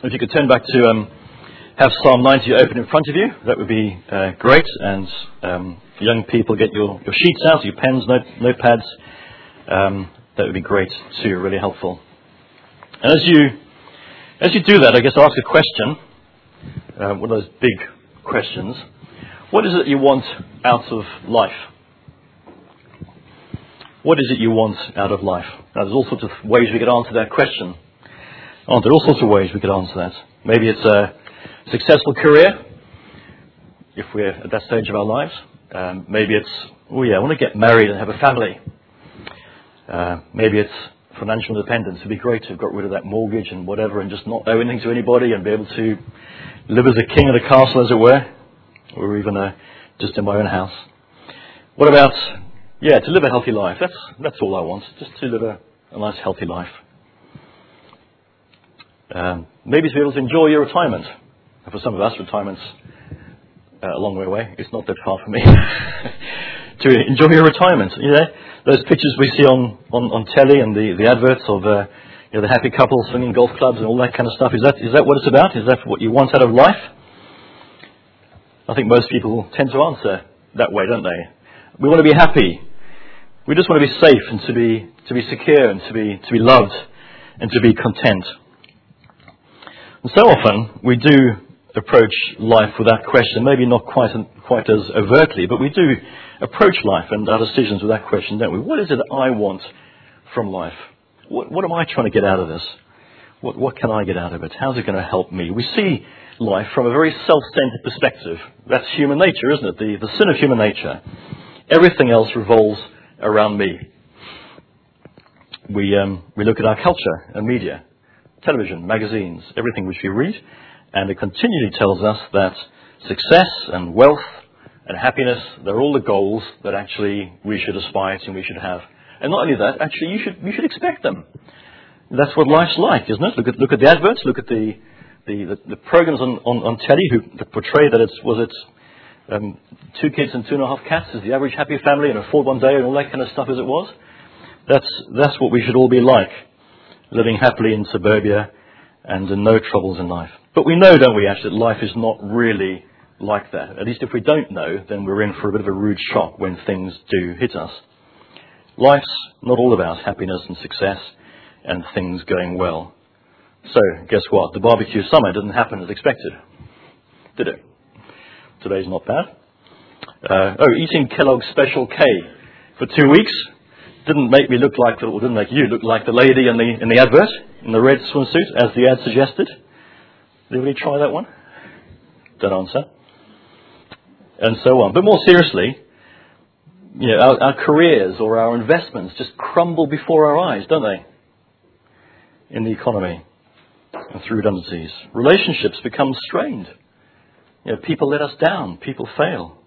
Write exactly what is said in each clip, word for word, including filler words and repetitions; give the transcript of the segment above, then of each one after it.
If you could turn back to um, have Psalm ninety open in front of you, that would be uh, great. And um, young people, get your, your sheets out, your pens, note, notepads. Um, that would be great too, really helpful. And as you as you do that, I guess I'll ask a question, uh, one of those big questions. What is it you want out of life? What is it you want out of life? Now, there's all sorts of ways we could answer that question. Oh, there are all sorts of ways we could answer that. Maybe it's a successful career, if we're at that stage of our lives. Um, maybe it's, oh yeah, I want to get married and have a family. Uh, maybe it's financial independence. It'd be great to have got rid of that mortgage and whatever and just not owe anything to anybody and be able to live as a king in a castle, as it were, or even uh, just in my own house. What about, yeah, to live a healthy life? That's that's all I want, just to live a, a nice, healthy life. Um, maybe to be able to enjoy your retirement. For some of us, retirement's uh, a long way away. It's not that far from me. To enjoy your retirement, you know, those pictures we see on, on, on telly and the, the adverts of uh, you know, the happy couples swinging golf clubs and all that kind of stuff. Is that is that what it's about? Is that what you want out of life? I think most people tend to answer that way, don't they? We want to be happy. We just want to be safe and to be to be secure and to be to be loved and to be content. And so often we do approach life with that question, maybe not quite quite as overtly, but we do approach life and our decisions with that question, don't we? What is it that I want from life? What, what am I trying to get out of this? What, what can I get out of it? How's it going to help me? We see life from a very self-centered perspective. That's human nature, isn't it? The, the sin of human nature. Everything else revolves around me. We um, we look at our culture and media, television, magazines, everything which we read, and it continually tells us that success and wealth and happiness, they're all the goals that actually we should aspire to and we should have. And not only that, actually you should you should expect them. That's what life's like, isn't it? Look at look at the adverts, look at the the, the, the programs on, on, on telly who that portray that it's was it um, two kids and two and a half cats is the average happy family and a Ford one day and all that kind of stuff as it was. That's that's what we should all be like, living happily in suburbia and uh, no troubles in life. But we know, don't we, actually, that life is not really like that. At least if we don't know, then we're in for a bit of a rude shock when things do hit us. Life's not all about happiness and success and things going well. So, guess what? The barbecue summer didn't happen as expected, did it? Today's not bad. Uh, oh, eating Kellogg's Special K for two weeks didn't make me look like, or didn't make you look like the lady in the in the advert, in the red swimsuit, as the ad suggested. Did anybody try that one? Don't answer. And so on. But more seriously, you know, our, our careers or our investments just crumble before our eyes, don't they? In the economy and through redundancies. Relationships become strained. You know, people let us down. People fail.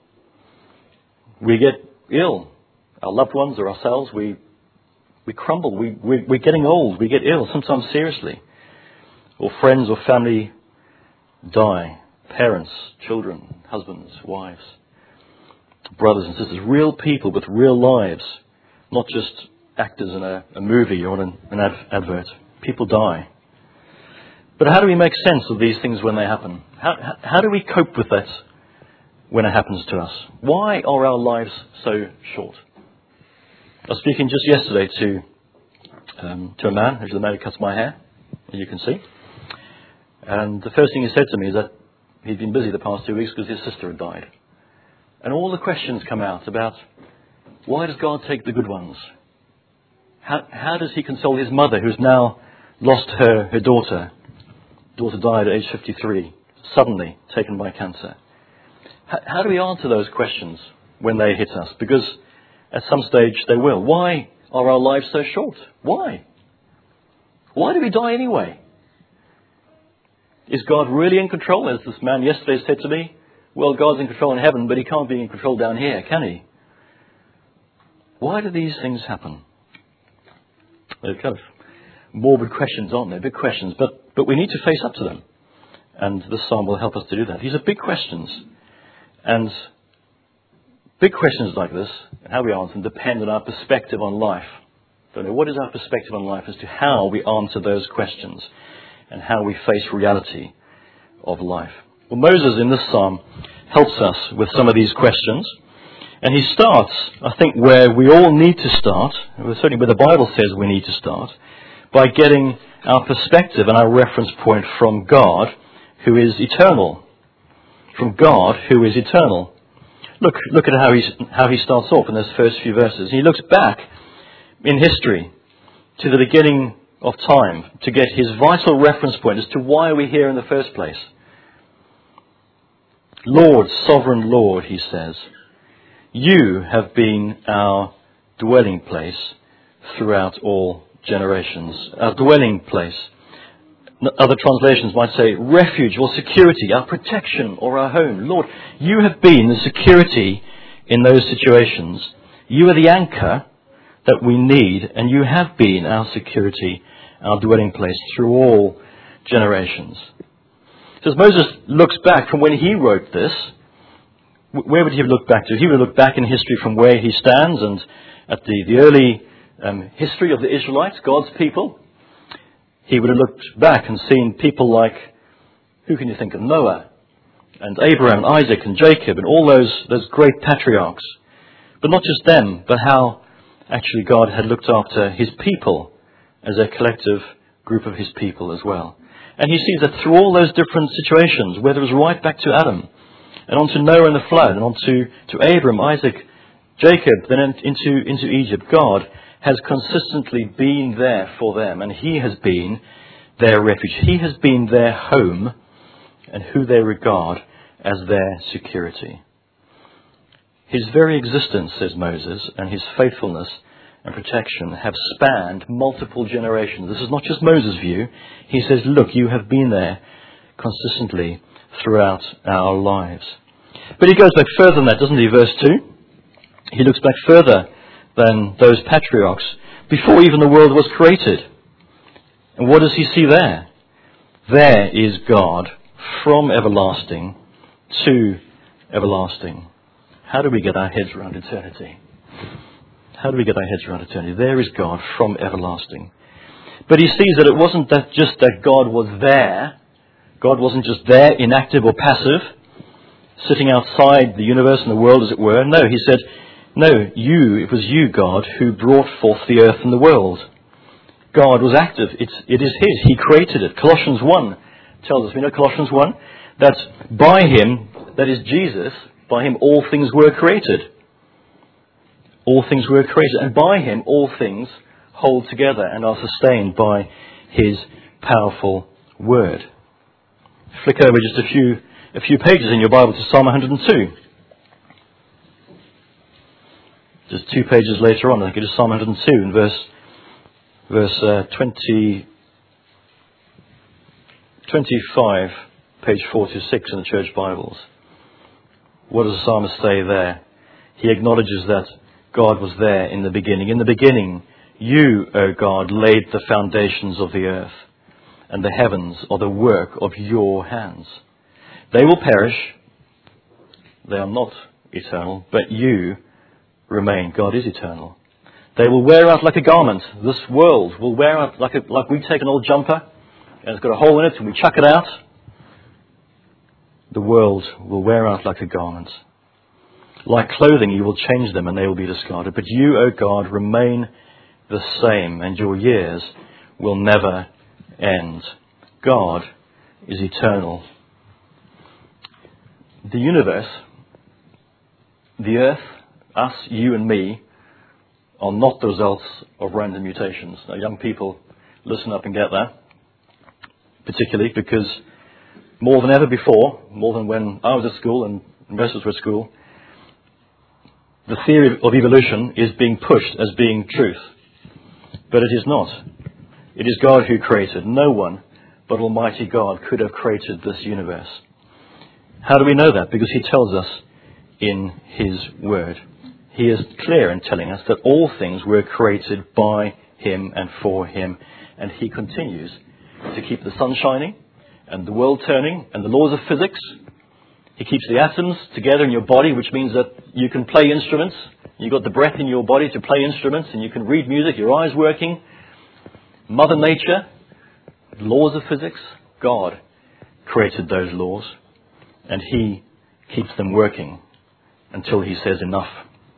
We get ill. Our loved ones or ourselves, we we crumble. We, we, we're getting old. We get ill, sometimes seriously. Or friends or family die. Parents, children, husbands, wives, brothers and sisters. Real people with real lives. Not just actors in a, a movie or an, an ad, advert. People die. But how do we make sense of these things when they happen? How, how, how do we cope with that when it happens to us? Why are our lives so short? I was speaking just yesterday to um, to a man, who's the man who cuts my hair, as you can see. And the first thing he said to me is that he'd been busy the past two weeks because his sister had died. And all the questions come out about, why does God take the good ones? How, how does he console his mother, who's now lost her, her daughter? Daughter died at age fifty-three, suddenly taken by cancer. How, how do we answer those questions when they hit us? Because at some stage they will. Why are our lives so short? Why? Why do we die anyway? Is God really in control? As this man yesterday said to me, well, God's in control in heaven, but he can't be in control down here, can he? Why do these things happen? They're kind of morbid questions, aren't they? Big questions, but, but we need to face up to them. And this psalm will help us to do that. These are big questions. And big questions like this, and how we answer them, depend on our perspective on life. Don't know, what is our perspective on life as to how we answer those questions? and how we face reality of life. Well, Moses in this psalm helps us with some of these questions. And he starts, I think, where we all need to start, certainly where the Bible says we need to start, by getting our perspective and our reference point from God, who is eternal. From God, who is eternal. Look, look at how he, how he starts off in those first few verses. He looks back in history to the beginning of time to get his vital reference point as to why are we here in the first place. Lord, sovereign Lord, he says, you have been our dwelling place throughout all generations. Our dwelling place. Other translations might say refuge or security, our protection or our home. Lord, you have been the security in those situations. You are the anchor that we need, and you have been our security, our dwelling place through all generations. So as Moses looks back from when he wrote this, where would he have looked back to? He would have looked back in history from where he stands and at the, the early um, history of the Israelites, God's people. He would have looked back and seen people like, who can you think of? Noah and Abraham, Isaac and Jacob and all those, those great patriarchs. But not just them, but how actually God had looked after his people as a collective group of his people as well. And he sees that through all those different situations, whether it was right back to Adam, and on to Noah and the flood, and on to, to Abraham, Isaac, Jacob, then into, into Egypt, God has consistently been there for them, and he has been their refuge. He has been their home, and who they regard as their security. His very existence, says Moses, and his faithfulness and protection have spanned multiple generations. This is not just Moses' view. He says, look, you have been there consistently throughout our lives. But he goes back further than that, doesn't he? Verse two. He looks back further than those patriarchs, before even the world was created. And what does he see there? There is God from everlasting to everlasting. How do we get our heads around eternity? How do we get our heads around eternity? There is God from everlasting. But he sees that it wasn't that just that God was there. God wasn't just there, inactive or passive, sitting outside the universe and the world, as it were. No, he said, no, you, it was you, God, who brought forth the earth and the world. God was active. It's, it is his. He created it. Colossians one tells us, we know Colossians one, that by him, that is Jesus, by him all things were created. All things were created. And by him all things hold together and are sustained by his powerful word. Flick over just a few a few pages in your Bible to Psalm one hundred two. Just two pages later on, I think it is Psalm one hundred two in verse verse uh, twenty, twenty-five, page four to six in the church Bibles. What does the psalmist say there? He acknowledges that God was there in the beginning. In the beginning, you, O God, laid the foundations of the earth, and the heavens are the work of your hands. They will perish. They are not eternal, but you remain. God is eternal. They will wear out like a garment. This world will wear out like a, like we take an old jumper and it's got a hole in it and we chuck it out. The world will wear out like a garment. Like clothing, you will change them and they will be discarded. But you, O God, remain the same, and your years will never end. God is eternal. The universe, the earth, us, you and me, are not the results of random mutations. Now, young people, listen up and get that. Particularly because more than ever before, more than when I was at school and investors were at school, the theory of evolution is being pushed as being truth. But it is not. It is God who created. No one but Almighty God could have created this universe. How do we know that? Because he tells us in his word. He is clear in telling us that all things were created by him and for him. And he continues to keep the sun shining and the world turning and the laws of physics. He keeps the atoms together in your body, which means that you can play instruments. You've got the breath in your body to play instruments, and you can read music, your eyes working. Mother Nature laws of physics. God created those laws, and he keeps them working until he says enough.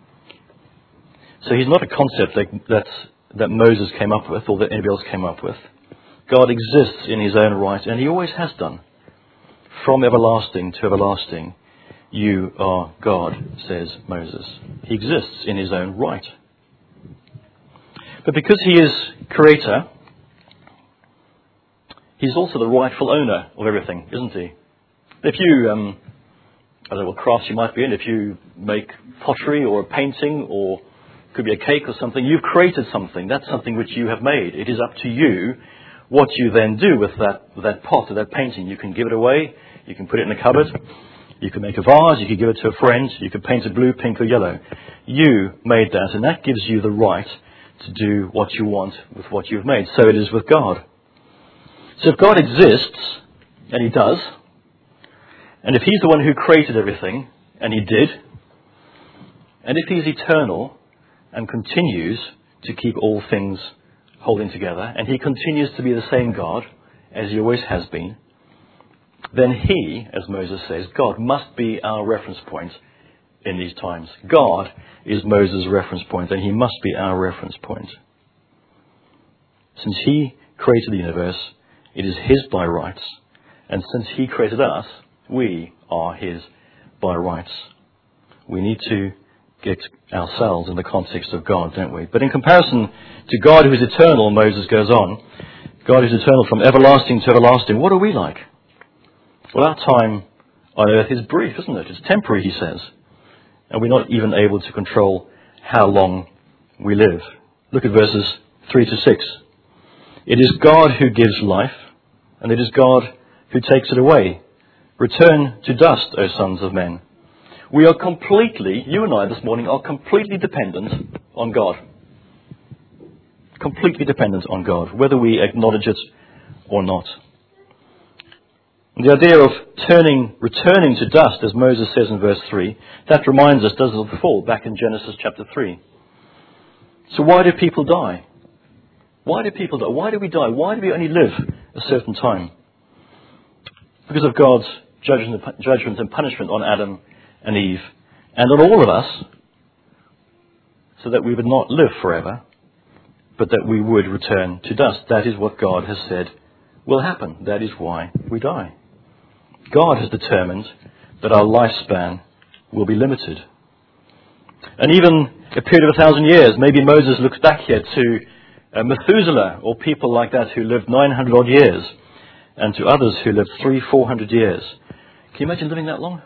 So he's not a concept that, that's, that Moses came up with or that anybody else came up with. God exists in his own right, and he always has done. From everlasting to everlasting, you are God, says Moses. He exists in his own right. But because he is creator, he's also the rightful owner of everything, isn't he? If you, um, I don't know what crafts you might be in, if you make pottery or a painting or it could be a cake or something, you've created something. That's something which you have made. It is up to you what you then do with that, with that pot or that painting. You can give it away. You can put it in a cupboard. You can make a vase. You can give it to a friend. You can paint it blue, pink or yellow. You made that, and that gives you the right to do what you want with what you've made. So it is with God. So if God exists, and he does, and if he's the one who created everything, and he did, and if he's eternal and continues to keep all things holding together, and he continues to be the same God as he always has been, then he, as Moses says, God must be our reference point in these times. God is Moses' reference point, and he must be our reference point. Since he created the universe, it is his by rights, and since he created us, we are his by rights. We need to get ourselves in the context of God, don't we? But in comparison to God who is eternal, Moses goes on, God is eternal from everlasting to everlasting. What are we like? Well, our time on earth is brief, isn't it? It's temporary, he says. And we're not even able to control how long we live. Look at verses three to six. It is God who gives life, and it is God who takes it away. Return to dust, O sons of men. We are completely, you and I this morning, are completely dependent on God. Completely dependent on God, whether we acknowledge it or not. And the idea of turning, returning to dust, as Moses says in verse three, that reminds us, does, of the fall back in Genesis chapter three. So why do people die? Why do people die? Why do we die? Why do we only live a certain time? Because of God's judgment and punishment on Adam and Eve, and on all of us, so that we would not live forever, but that we would return to dust. That is what God has said will happen. That is why we die. God has determined that our lifespan will be limited. And even a period of a thousand years, maybe Moses looks back here to uh, Methuselah, or people like that who lived nine hundred odd years, and to others who lived three, four hundred years. Can you imagine living that long?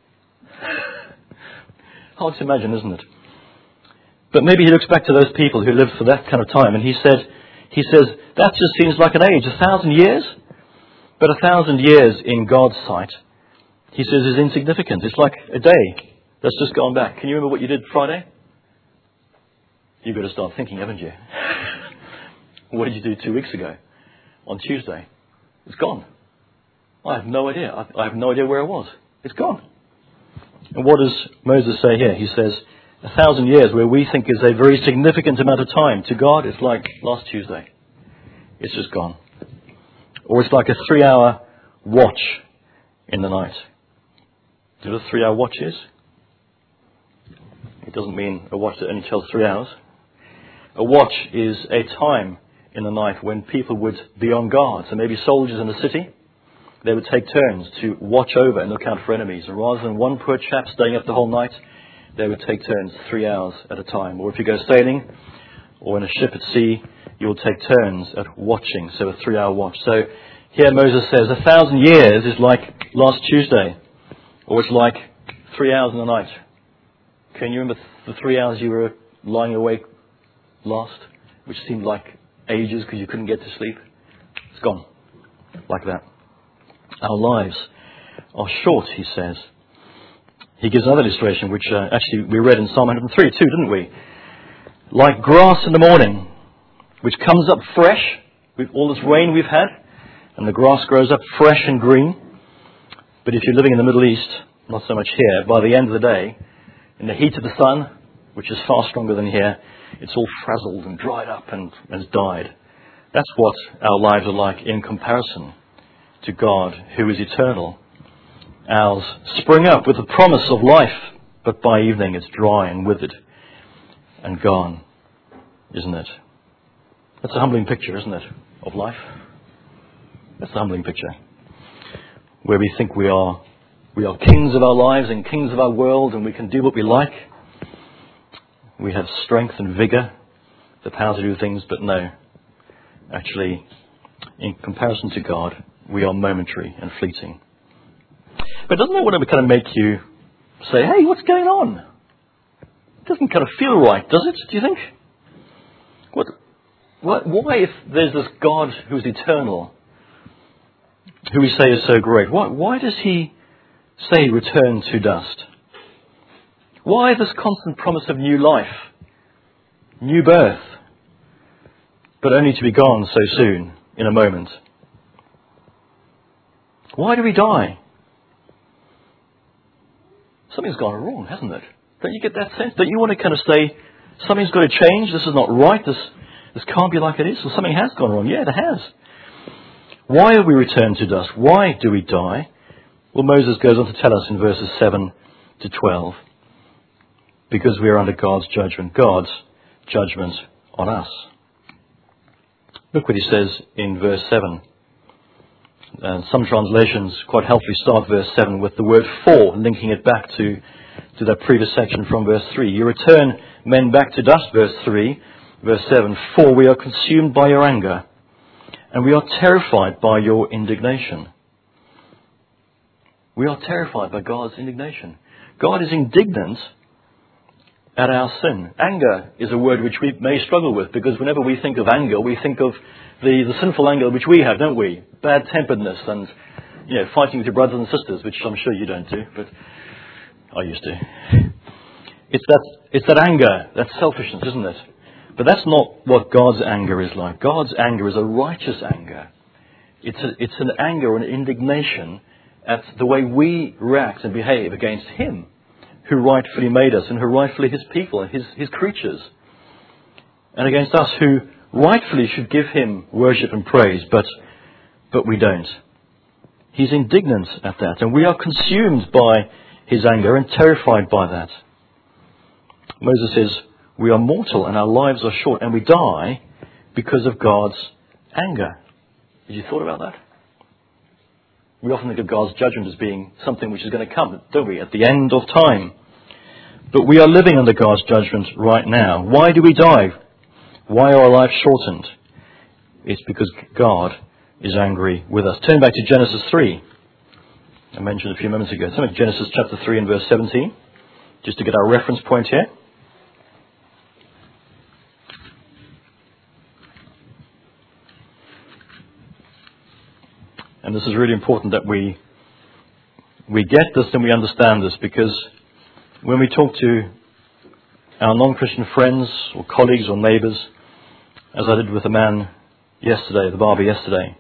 Hard to imagine, isn't it? But maybe he looks back to those people who lived for that kind of time, and he said, he says, that just seems like an age, a thousand years. But a thousand years in God's sight, he says, is insignificant. It's like a day that's just gone back. Can you remember what you did Friday? You've got to start thinking, haven't you? What did you do two weeks ago on Tuesday? It's gone. I have no idea. I, I have no idea where I was. It's gone. And what does Moses say here? He says, a thousand years, where we think is a very significant amount of time, to God it's like last Tuesday. It's just gone. Or it's like a three-hour watch in the night. Do you know what a three-hour watch is? It doesn't mean a watch that only tells three hours. A watch is a time in the night when people would be on guard. So maybe soldiers in the city, they would take turns to watch over and look out for enemies. And rather than one poor chap staying up the whole night, they would take turns three hours at a time. Or if you go sailing or in a ship at sea, you'll take turns at watching, so a three-hour watch. So here Moses says a thousand years is like last Tuesday, or it's like three hours in the night. Can you remember the three hours you were lying awake last, which seemed like ages because you couldn't get to sleep? It's gone, like that. Our lives are short, he says. He gives another illustration, which uh, actually we read in Psalm one hundred three too, didn't we? Like grass in the morning, which comes up fresh with all this rain we've had, and the grass grows up fresh and green. But if you're living in the Middle East, not so much here, by the end of the day, in the heat of the sun, which is far stronger than here, it's all frazzled and dried up and has died. That's what our lives are like in comparison to God, who is eternal. Ours spring up with the promise of life, but by evening it's dry and withered and gone, isn't it? That's a humbling picture, isn't it, of life? That's a humbling picture, where we think we are we are kings of our lives and kings of our world, and we can do what we like. We have strength and vigour, the power to do things, but no. Actually, in comparison to God, we are momentary and fleeting. But doesn't that want to kind of make you say, hey, what's going on? It doesn't kind of feel right, does it, do you think? What, what, why, if there's this God who's eternal, who we say is so great, why, why does he say return to dust? Why this constant promise of new life, new birth, but only to be gone so soon, in a moment? Why do we die? Something's gone wrong, hasn't it? Don't you get that sense? Don't you want to kind of say, something's got to change, this is not right, this, this can't be like it is? Well, something has gone wrong. Yeah, it has. Why are we returned to dust? Why do we die? Well, Moses goes on to tell us in verses seven to twelve. Because we are under God's judgment. God's judgment on us. Look what he says in verse seven. And some translations quite helpfully start verse seven with the word for, linking it back to, to that previous section from verse three. You return men back to dust, verse three. Verse seven, for we are consumed by your anger, and we are terrified by your indignation. We are terrified by God's indignation. God is indignant at our sin. Anger is a word which we may struggle with, because whenever we think of anger, we think of the, the sinful anger which we have, don't we? Bad-temperedness and, you know, fighting with your brothers and sisters, which I'm sure you don't do, but I used to. It's that, it's that anger, that selfishness, isn't it? But that's not what God's anger is like. God's anger is a righteous anger. It's, a, it's an anger or an indignation at the way we react and behave against Him, who rightfully made us and who rightfully His people, His, His creatures, and against us who rightfully should give Him worship and praise, but, but we don't. He's indignant at that, and we are consumed by His anger and terrified by that. Moses says, we are mortal and our lives are short, and we die because of God's anger. Have you thought about that? We often think of God's judgment as being something which is going to come, don't we, at the end of time. But we are living under God's judgment right now. Why do we die? Why are our lives shortened? It's because God is angry with us. Turn back to Genesis three. I mentioned a few moments ago. Turn to Genesis chapter three and verse seventeen, just to get our reference point here. And this is really important that we we get this and we understand this, because when we talk to our non-Christian friends or colleagues or neighbours, as I did with the man yesterday, the barber yesterday,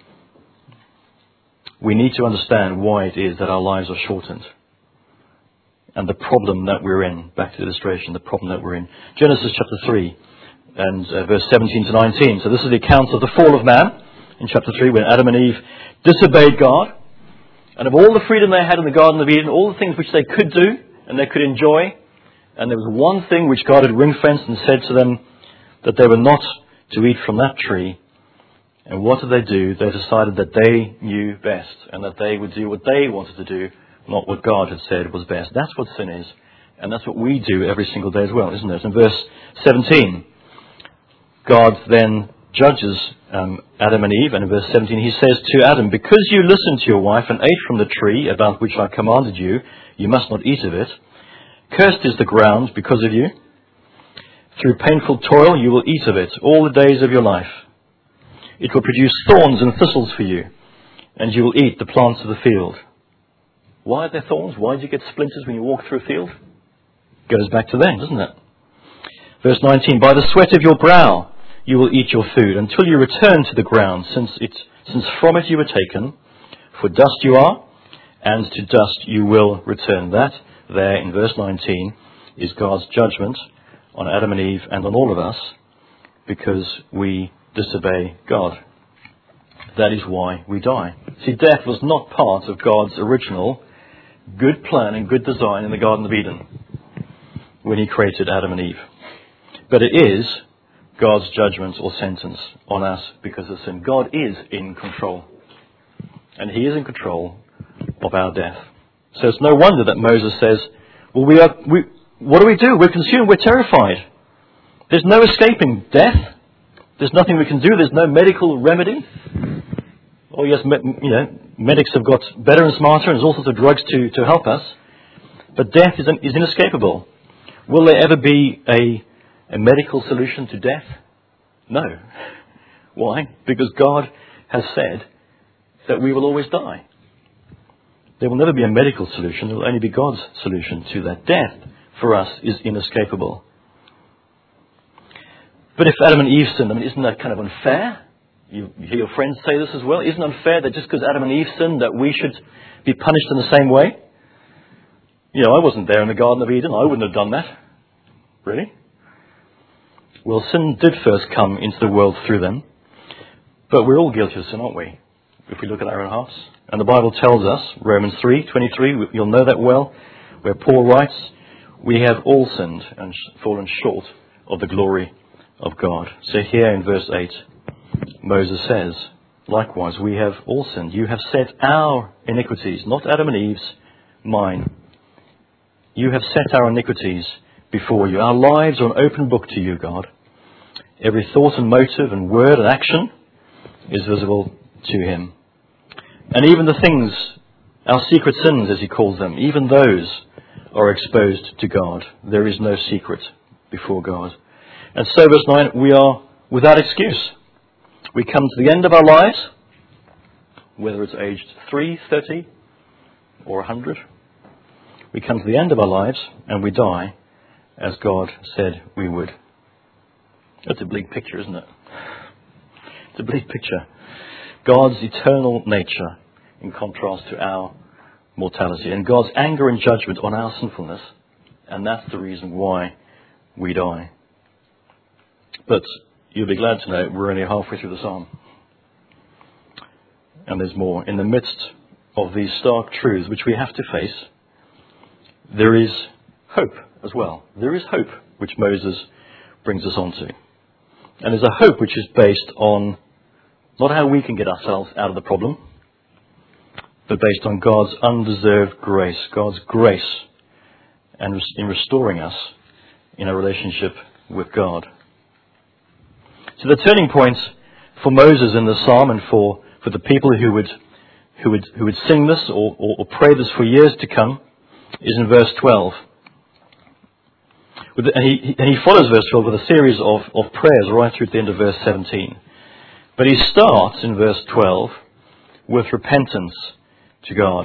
we need to understand why it is that our lives are shortened and the problem that we're in. Back to the illustration, the problem that we're in. Genesis chapter three and uh, verse seventeen to nineteen. So this is the account of the fall of man in chapter three, when Adam and Eve disobeyed God, and of all the freedom they had in the Garden of Eden, all the things which they could do and they could enjoy, and there was one thing which God had ring-fenced and said to them that they were not to eat from that tree. And what did they do? They decided that they knew best and that they would do what they wanted to do, not what God had said was best. That's what sin is, and that's what we do every single day as well, isn't it? In verse seventeen, God then judges um, Adam and Eve, and in verse seventeen he says to Adam, because you listened to your wife and ate from the tree about which I commanded you, you must not eat of it. Cursed is the ground because of you. Through painful toil you will eat of it all the days of your life. It will produce thorns and thistles for you, and you will eat the plants of the field. Why are there thorns? Why do you get splinters when you walk through a field? Goes back to then, doesn't it? Verse nineteen, by the sweat of your brow you will eat your food until you return to the ground, since it, since from it you were taken. For dust you are, and to dust you will return. That, there in verse nineteen, is God's judgment on Adam and Eve and on all of us, because we disobey God. That is why we die. See, death was not part of God's original good plan and good design in the Garden of Eden when he created Adam and Eve. But it is God's judgment or sentence on us because of sin. God is in control. And he is in control of our death. So it's no wonder that Moses says, well, we are, we, what do we do? We're consumed. We're terrified. There's no escaping death. There's nothing we can do. There's no medical remedy. Oh, yes, me, you know, medics have got better and smarter and there's all sorts of drugs to, to help us. But death is, is inescapable. Will there ever be a, a medical solution to death? No. Why? Because God has said that we will always die. There will never be a medical solution. There will only be God's solution to that. Death, for us, is inescapable. But if Adam and Eve sinned, I mean, isn't that kind of unfair? You, you hear your friends say this as well. Isn't it unfair that just because Adam and Eve sinned that we should be punished in the same way? You know, I wasn't there in the Garden of Eden. I wouldn't have done that. Really? Well, sin did first come into the world through them. But we're all guilty of sin, aren't we? If we look at our own hearts. And the Bible tells us, Romans three twenty-three, you'll know that well, where Paul writes, we have all sinned and fallen short of the glory of God. So here in verse eight, Moses says, likewise, we have all sinned. You have set our iniquities, not Adam and Eve's, mine. You have set our iniquities before you. Our lives are an open book to you, God. Every thought and motive and word and action is visible to him. And even the things, our secret sins, as he calls them, even those are exposed to God. There is no secret before God. And so, verse nine, we are without excuse. We come to the end of our lives, whether it's aged three, thirty, or a hundred. We come to the end of our lives and we die as God said we would. That's a bleak picture, isn't it? It's a bleak picture. God's eternal nature in contrast to our mortality, and God's anger and judgment on our sinfulness, and that's the reason why we die. But you'll be glad to know we're only halfway through the psalm. And there's more. In the midst of these stark truths which we have to face, there is hope as well. There is hope which Moses brings us on to. And there's a hope which is based on not how we can get ourselves out of the problem, but based on God's undeserved grace, God's grace and in restoring us in a relationship with God. So the turning point for Moses in the psalm and for, for the people who would who would who would sing this or, or, or pray this for years to come is in verse twelve. With the, and, he, and he follows verse twelve with a series of, of prayers right through to the end of verse seventeen. But he starts in verse twelve with repentance to God.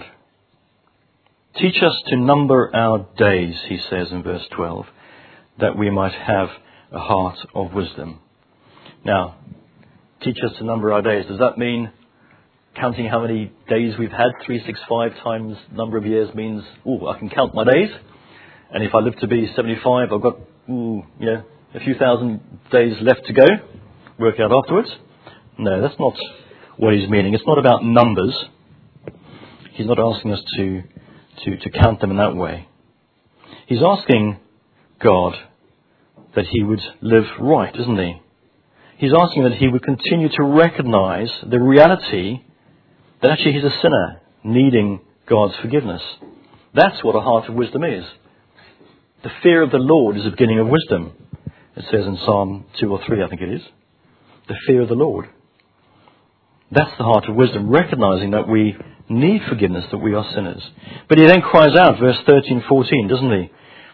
Teach us to number our days, he says in verse twelve, that we might have a heart of wisdom. Now, teach us to number our days. Does that mean counting how many days we've had? three hundred sixty-five times number of years means, ooh, I can count my days. And if I live to be seventy-five, I've got, ooh, yeah, a few thousand days left to go. Work out afterwards. No, that's not what he's meaning. It's not about numbers. He's not asking us to, to, to count them in that way. He's asking God that he would live right, isn't he? He's asking that he would continue to recognize the reality that actually he's a sinner needing God's forgiveness. That's what a heart of wisdom is. The fear of the Lord is the beginning of wisdom. It says in Psalm two or three, I think it is. The fear of the Lord. That's the heart of wisdom, recognizing that we need forgiveness, that we are sinners. But he then cries out, verse thirteen, fourteen, doesn't he?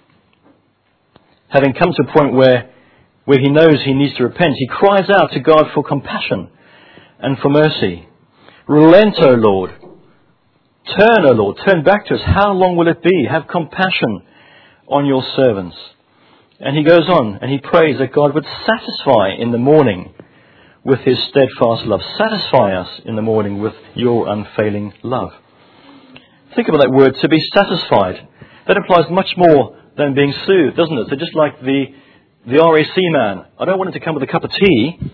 Having come to a point where, where he knows he needs to repent, he cries out to God for compassion and for mercy. Relent, O Lord. Turn, O Lord. Turn back to us. How long will it be? Have compassion on your servants. And he goes on and he prays that God would satisfy in the morning with his steadfast love. Satisfy us in the morning with your unfailing love. Think about that word, to be satisfied. That implies much more than being soothed, doesn't it? So just like the, the R A C man, I don't want him to come with a cup of tea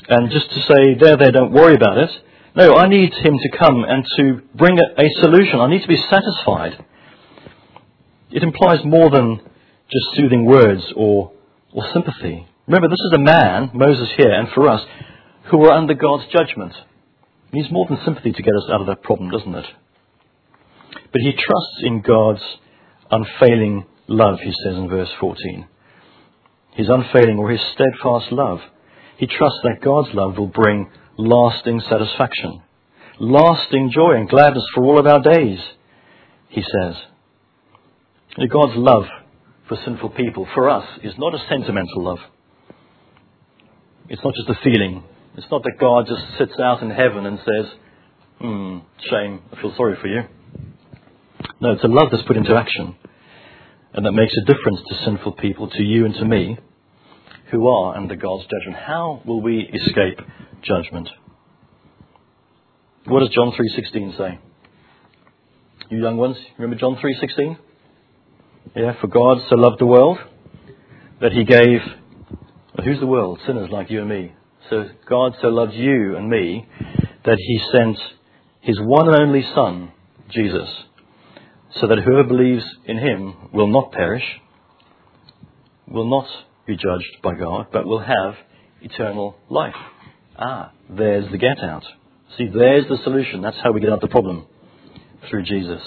And just to say, there, there, don't worry about it. No, I need him to come and to bring a, a solution. I need to be satisfied. It implies more than just soothing words or, or sympathy. Remember, this is a man, Moses here, and for us, who are under God's judgment. It needs more than sympathy to get us out of that problem, doesn't it? But he trusts in God's unfailing love, he says in verse fourteen. His unfailing or his steadfast love. He trusts that God's love will bring lasting satisfaction, lasting joy and gladness for all of our days, he says. And God's love for sinful people, for us, is not a sentimental love. It's not just a feeling. It's not that God just sits out in heaven and says, hmm, shame, I feel sorry for you. No, it's a love that's put into action. And that makes a difference to sinful people, to you and to me, who are under God's judgment. How will we escape judgment? What does John three sixteen say? You young ones, remember John three sixteen? Yeah, for God so loved the world that he gave... Well, who's the world? Sinners like you and me. So God so loved you and me that he sent his one and only Son, Jesus, so that whoever believes in him will not perish, will not be judged by God, but will have eternal life. Ah, there's the get out. See, there's the solution. That's how we get out of the problem, through Jesus.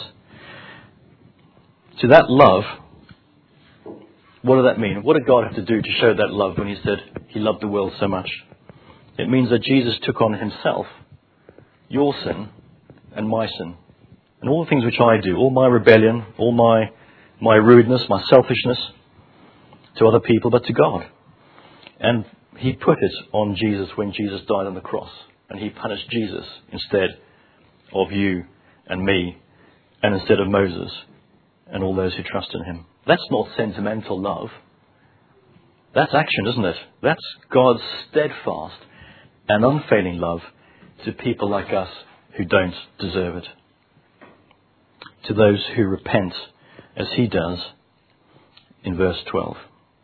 So that love, what did that mean? What did God have to do to show that love when he said he loved the world so much? It means that Jesus took on himself your sin and my sin. And all the things which I do, all my rebellion, all my my rudeness, my selfishness to other people, but to God. And he put it on Jesus when Jesus died on the cross. And he punished Jesus instead of you and me, and instead of Moses and all those who trust in him. That's not sentimental love. That's action, isn't it? That's God's steadfast and unfailing love to people like us who don't deserve it. To those who repent as he does in verse twelve.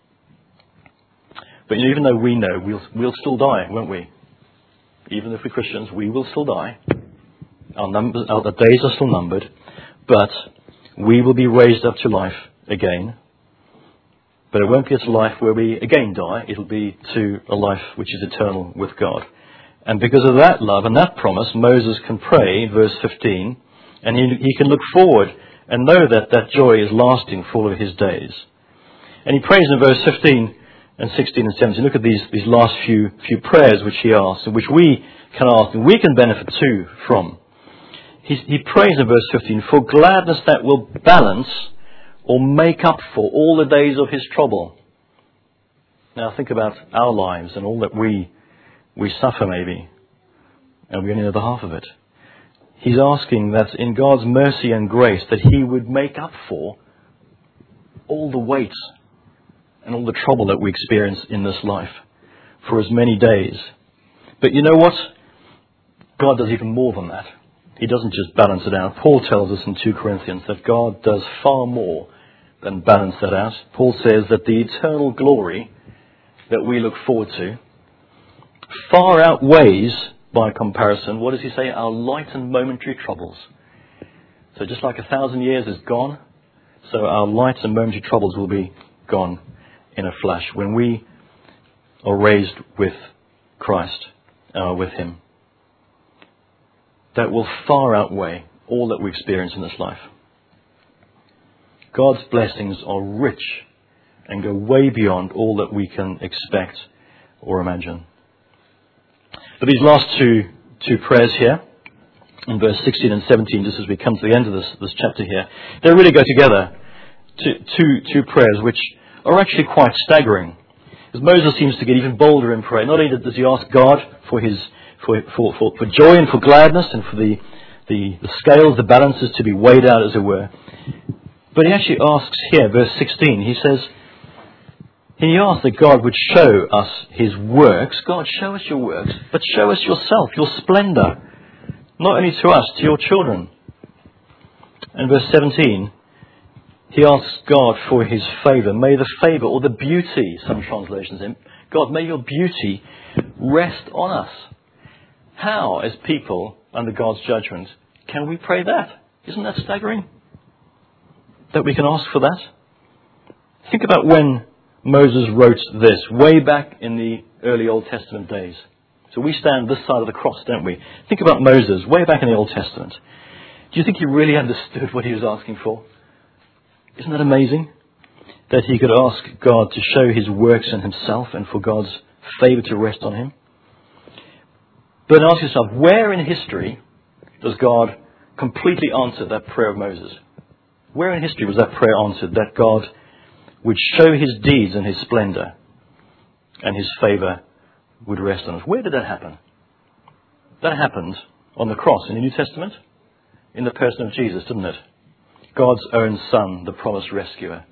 But even though we know we'll, we'll still die, won't we? Even if we're Christians, we will still die. Our, numbers, our days are still numbered. But we will be raised up to life again. But it won't be a life where we again die. It'll be to a life which is eternal with God. And because of that love and that promise, Moses can pray, verse fifteen, and he, he can look forward and know that that joy is lasting for all of his days. And he prays in verse fifteen and sixteen and seventeen. Look at these, these last few, few prayers which he asks, and which we can ask and we can benefit too from. He, he prays in verse fifteen, for gladness that will balance or make up for all the days of his trouble. Now think about our lives and all that we we suffer maybe, and we only know the half of it. He's asking that in God's mercy and grace that he would make up for all the weight and all the trouble that we experience in this life for as many days. But you know what? God does even more than that. He doesn't just balance it out. Paul tells us in two Corinthians that God does far more than balance that out. Paul says that the eternal glory that we look forward to far outweighs, by comparison, what does he say? Our light and momentary troubles. So just like a thousand years is gone, so our light and momentary troubles will be gone in a flash when we are raised with Christ, uh, with him. That will far outweigh all that we experience in this life. God's blessings are rich and go way beyond all that we can expect or imagine. But these last two two prayers here, in verse sixteen and seventeen, just as we come to the end of this, this chapter here, they really go together. Two, two, two prayers which are actually quite staggering. As Moses seems to get even bolder in prayer. Not only does he ask God for his for for, for, for joy and for gladness and for the, the, the scales, the balances to be weighed out, as it were, but he actually asks here, verse sixteen, he says, he asks that God would show us his works. God, show us your works, but show us yourself, your splendor, not only to us, to your children. And verse seventeen, he asks God for his favor. May the favor or the beauty, some translations, God, may your beauty rest on us. How, as people under God's judgment, can we pray that? Isn't that staggering? That we can ask for that? Think about when Moses wrote this, way back in the early Old Testament days. So we stand this side of the cross, don't we? Think about Moses, way back in the Old Testament. Do you think he really understood what he was asking for? Isn't that amazing? That he could ask God to show his works in himself and for God's favour to rest on him. But ask yourself, where in history does God completely answer that prayer of Moses? Where in history was that prayer answered, that God would show his deeds and his splendour and his favour would rest on us? Where did that happen? That happened on the cross in the New Testament, in the person of Jesus, didn't it? God's own Son, the promised rescuer.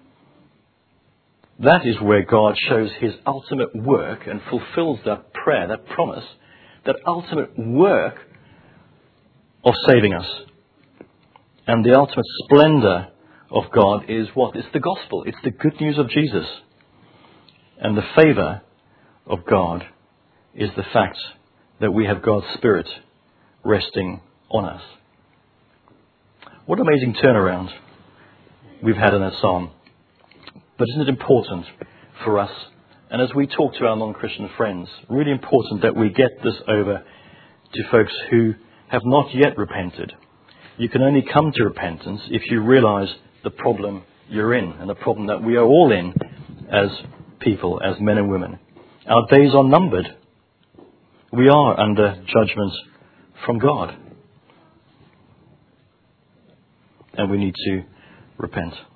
That is where God shows his ultimate work and fulfills that prayer, that promise, that ultimate work of saving us. And the ultimate splendour of God is what? It's the gospel. It's the good news of Jesus. And the favour of God is the fact that we have God's Spirit resting on us. What an amazing turnaround we've had in that psalm. But isn't it important for us, and as we talk to our non-Christian friends, really important that we get this over to folks who have not yet repented. You can only come to repentance if you realise the problem you're in, and the problem that we are all in as people, as men and women. Our days are numbered. We are under judgment from God. And we need to repent.